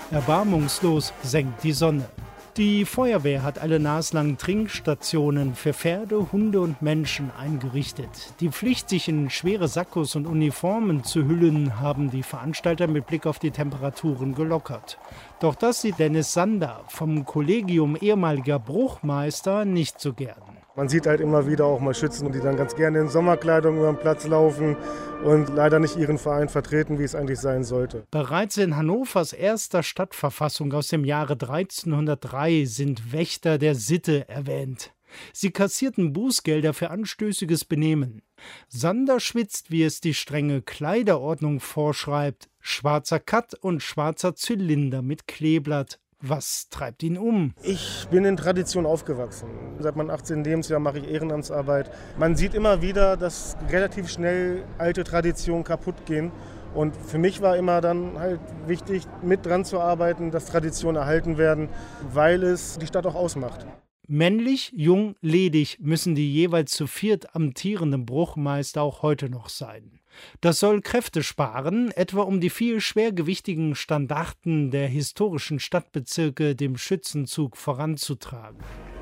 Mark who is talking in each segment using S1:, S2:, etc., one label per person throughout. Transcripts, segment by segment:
S1: Erbarmungslos senkt die Sonne. Die Feuerwehr hat alle naslang Trinkstationen für Pferde, Hunde und Menschen eingerichtet. Die Pflicht, sich in schwere Sakkos und Uniformen zu hüllen, haben die Veranstalter mit Blick auf die Temperaturen gelockert. Doch das sieht Dennis Sander vom Kollegium ehemaliger Bruchmeister nicht so gern.
S2: Man sieht halt immer wieder auch mal Schützen, die dann ganz gerne in Sommerkleidung über den Platz laufen und leider nicht ihren Verein vertreten, wie es eigentlich sein sollte.
S1: Bereits in Hannovers erster Stadtverfassung aus dem Jahre 1303 sind Wächter der Sitte erwähnt. Sie kassierten Bußgelder für anstößiges Benehmen. Sander schwitzt, wie es die strenge Kleiderordnung vorschreibt. Schwarzer Cut und schwarzer Zylinder mit Kleeblatt. Was treibt ihn um?
S2: Ich bin in Tradition aufgewachsen. Seit meinem 18. Lebensjahr mache ich Ehrenamtsarbeit. Man sieht immer wieder, dass relativ schnell alte Traditionen kaputt gehen. Und für mich war immer dann halt wichtig, mit dran zu arbeiten, dass Traditionen erhalten werden, weil es die Stadt auch ausmacht.
S1: Männlich, jung, ledig müssen die jeweils zu viert amtierenden Bruchmeister auch heute noch sein. Das soll Kräfte sparen, etwa um die 4 schwergewichtigen Standarten der historischen Stadtbezirke dem Schützenzug voranzutragen.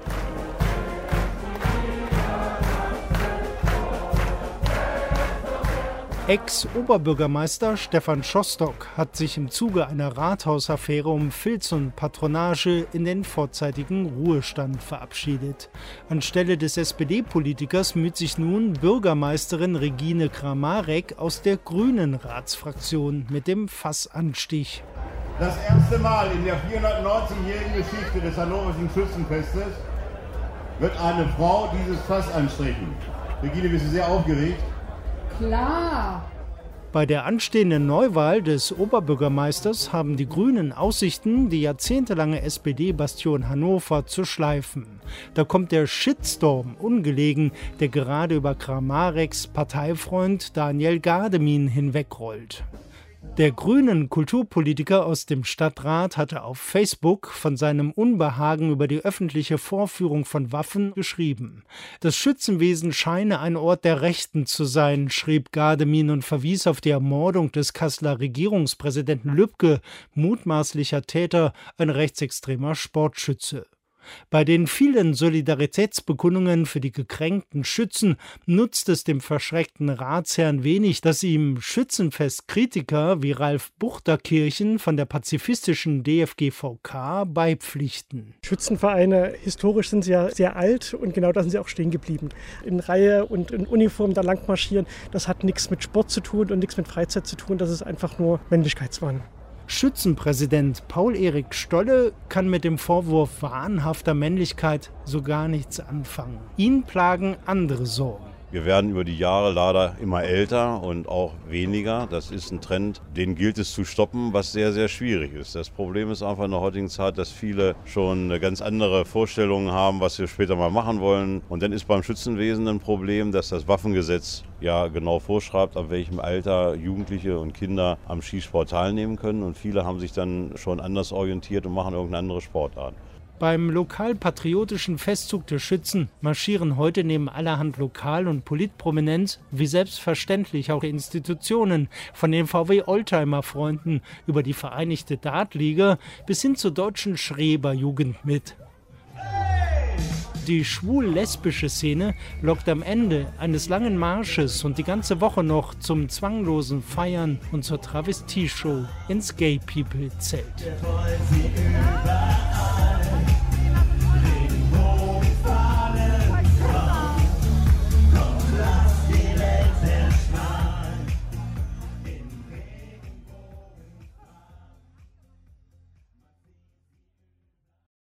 S1: Ex-Oberbürgermeister Stefan Schostock hat sich im Zuge einer Rathausaffäre um Filz und Patronage in den vorzeitigen Ruhestand verabschiedet. Anstelle des SPD-Politikers müht sich nun Bürgermeisterin Regine Kramarek aus der grünen Ratsfraktion mit dem Fassanstich.
S3: Das erste Mal in der 490-jährigen Geschichte des Hannoverschen Schützenfestes wird eine Frau dieses Fass anstrichen. Regine, bist du sehr aufgeregt?
S4: Klar.
S1: Bei der anstehenden Neuwahl des Oberbürgermeisters haben die Grünen Aussichten, die jahrzehntelange SPD-Bastion Hannover zu schleifen. Da kommt der Shitstorm ungelegen, der gerade über Kramareks Parteifreund Daniel Gardemin hinwegrollt. Der grünen Kulturpolitiker aus dem Stadtrat hatte auf Facebook von seinem Unbehagen über die öffentliche Vorführung von Waffen geschrieben. Das Schützenwesen scheine ein Ort der Rechten zu sein, schrieb Gardemin und verwies auf die Ermordung des Kasseler Regierungspräsidenten Lübke, mutmaßlicher Täter, ein rechtsextremer Sportschütze. Bei den vielen Solidaritätsbekundungen für die gekränkten Schützen nutzt es dem verschreckten Ratsherrn wenig, dass ihm Schützenfestkritiker wie Ralf Buchterkirchen von der pazifistischen DFGVK beipflichten.
S5: Schützenvereine, historisch sind sie ja sehr alt und genau da sind sie auch stehen geblieben. In Reihe und in Uniform da lang marschieren, das hat nichts mit Sport zu tun und nichts mit Freizeit zu tun, das ist einfach nur Männlichkeitswahn.
S1: Schützenpräsident Paul-Erik Stolle kann mit dem Vorwurf wahnhafter Männlichkeit so gar nichts anfangen. Ihn plagen andere Sorgen.
S6: Wir werden über die Jahre leider immer älter und auch weniger. Das ist ein Trend, den gilt es zu stoppen, was sehr, sehr schwierig ist. Das Problem ist einfach in der heutigen Zeit, dass viele schon ganz andere Vorstellungen haben, was wir später mal machen wollen. Und dann ist beim Schützenwesen ein Problem, dass das Waffengesetz ja genau vorschreibt, ab welchem Alter Jugendliche und Kinder am Schießsport teilnehmen können. Und viele haben sich dann schon anders orientiert und machen irgendeine andere Sportart.
S1: Beim lokalpatriotischen Festzug der Schützen marschieren heute neben allerhand Lokal- und Politprominenz, wie selbstverständlich auch Institutionen, von den VW-Oldtimer-Freunden über die Vereinigte Dartliga bis hin zur deutschen Schreber-Jugend mit. Die schwul-lesbische Szene lockt am Ende eines langen Marsches und die ganze Woche noch zum zwanglosen Feiern und zur Travestie-Show ins Gay-People-Zelt.